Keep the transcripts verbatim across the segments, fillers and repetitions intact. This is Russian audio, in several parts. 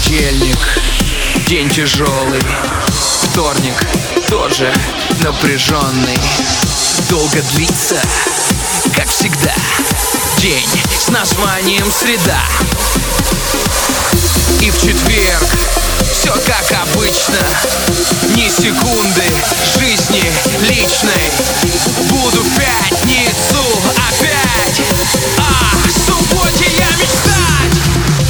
Понедельник, день тяжелый. Вторник тоже напряженный. Долго длится, как всегда, день с названием среда. И в четверг все как обычно. Ни секунды жизни личной. Буду в пятницу опять о субботе я мечтать.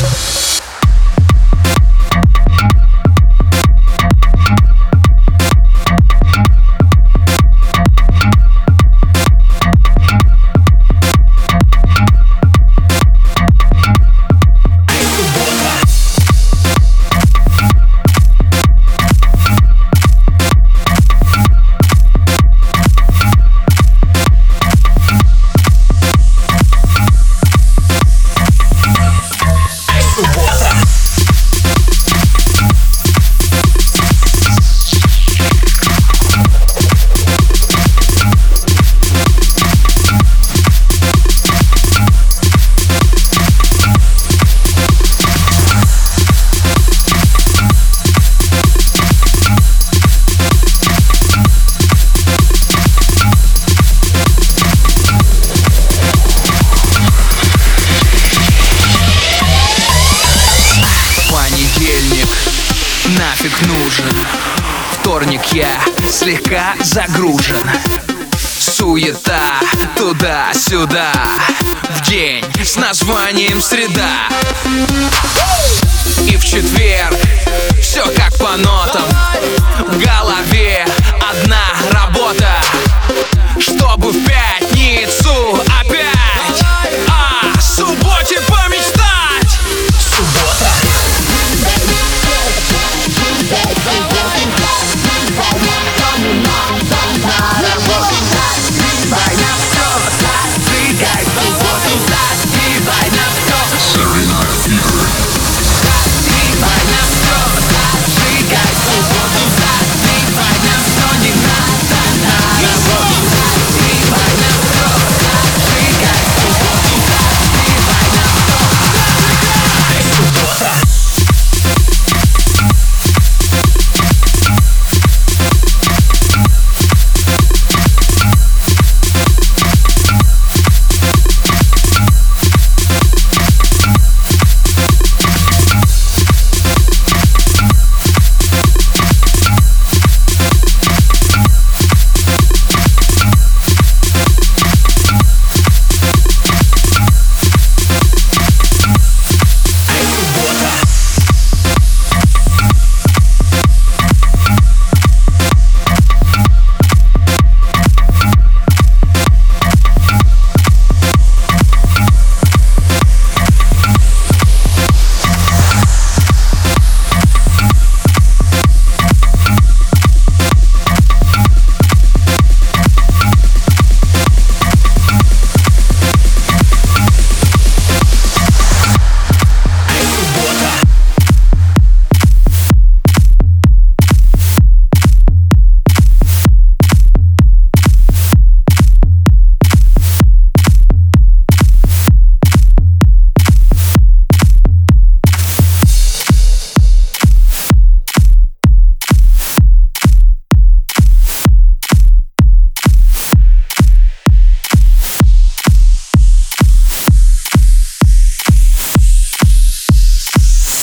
Нафиг нужен. Вторник я слегка загружен. Суета туда-сюда. В день с названием среда. И в четверг